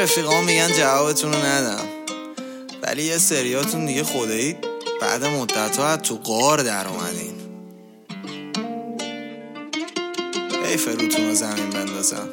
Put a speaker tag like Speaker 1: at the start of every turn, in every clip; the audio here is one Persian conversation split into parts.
Speaker 1: رفیقام میگن جوابتون رو ندم، ولی یه سریاتون دیگه خدایی بعد مدت‌ها از تو غار در اومدین. حیف روتون رو زمین بندازم.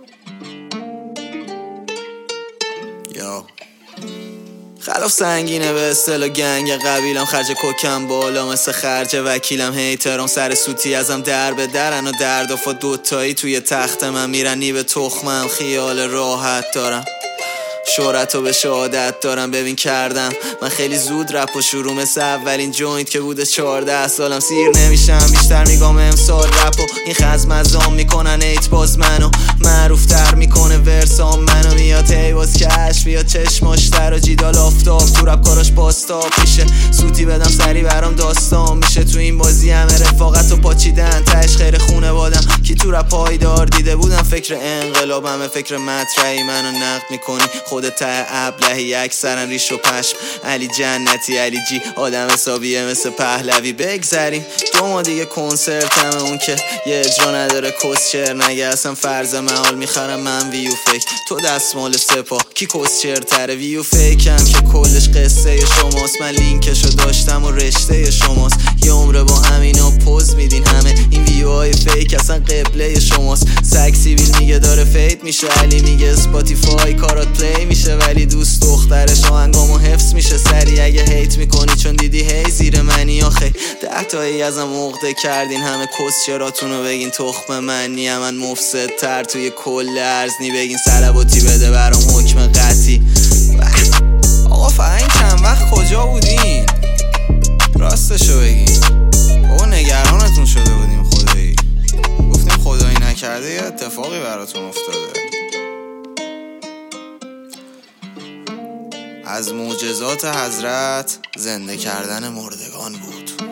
Speaker 1: یا خلاف سنگینه به اصطلاح گنگ قبیلم، خرج کوکم بالا مثل خرج وکیلم، هیترام سر سوتی ازم در به درن و دردافا دوتایی توی تخت من میرن نی به تخمم، خیال راحت دارم، شهرت و به شهادت دارم. ببین کردم من خیلی زود رپ و شروع مثل اولین جوینت که بوده 14 سالم، سیر نمیشم بیشتر میگم امسال رپ و این خزم ازام میکنن ایت باز منو معروف تر میکنه ورسام منو، میاد هیواز کش بیاد چشماش تر و جیدال آفتاب تو رپ کاراش باستاب میشه، سوتی بدم سری برام داستان میشه، تو این بازی همه رفاقت و پاچیدن تش خیر خونه بادم، کی تو رپ پایدار دیده بودم فکر انقلابم، فکر مطرحی منو نقد میکنی خودت ته ابلهی، اکثرا ریش و پشم علی جنتی علی جی آدم حسابیه مثل پهلوی. بگذریم 2 ماه دیگه کنسرت همه اون که یه اجرا نداره کسچر نگه، اصلا فرض محال میخرم من ویو فیک تو دستمال سپا، کی کسچر تره ویو فیکم که کلش قصه شماست، من لینکشو داشتم و رشته شماست، یه عمره با همینا پوز میدین همه این ویوهای فیک اصلا قبله شماست، سگ سیبیل میگه داره فیت میشه، علی میگه اسپاتیفای کارات پلی میشه، ولی دوست دخترش آهنگامو حفظ میشه سری اگه هیت میکنی چون دیدی هی زیر منی آخه 10 تایی ازم عقده کردین همه کسچراتونو بگین تخم منی من مفسد تر توی کل ارزنی، بگین سلباتی بده برام حکم قطعی. آقا فهین چند وقت کجا بودین؟ راستشو بگین بابا نگرانتون شده بودیم خدایی، گفتیم خدایی نکرده یه اتفاقی براتون افتاده. از معجزات حضرت زنده کردن مردگان بود.